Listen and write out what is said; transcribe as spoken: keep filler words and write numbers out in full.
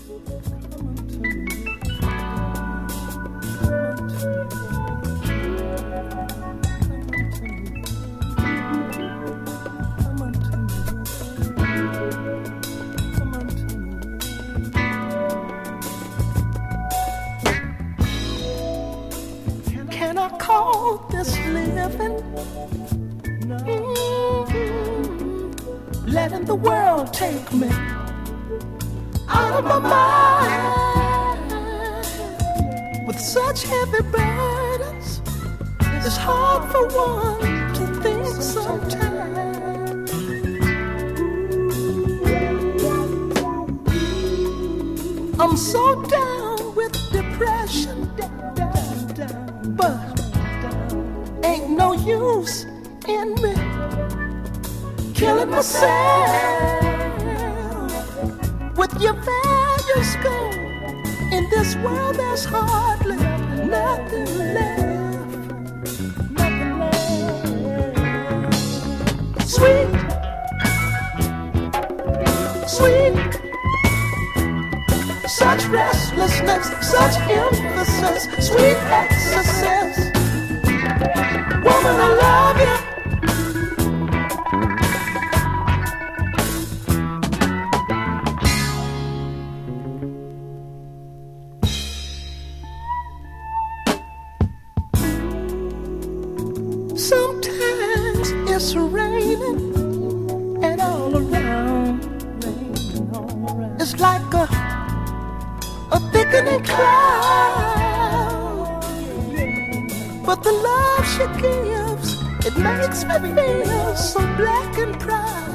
Can I call this living? Mm-hmm. Letting the world take me out of my mind with such heavy burdens. It's hard for one to think sometimes. I'm so down with depression, but ain't no use in me killing myself. With your values gone, in this world there's hardly nothing left. Nothing left. Sweet, sweet, such restlessness, such emphasis, sweet excesses. Woman, I love you. Sometimes it's raining and all around, it's like a, a thickening cloud. But the love she gives, it makes me feel so black and proud.